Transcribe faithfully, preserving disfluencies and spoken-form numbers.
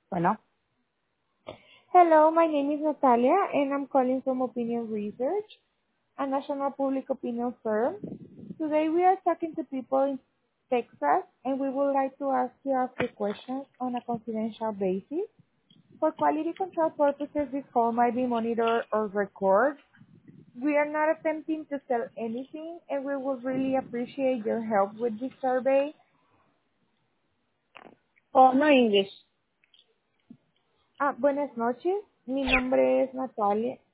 Bueno, Hello, my name is Natalia, and I'm calling from Opinion Research, a national public opinion firm. Today we are talking to people in Texas, and we would like to ask you a few questions on a confidential basis. For quality control purposes, this call might be monitored or recorded. We are not attempting to sell anything, and we would really appreciate your help with this survey. oh, no English. Ah, buenas noches, mi nombre es Natalia.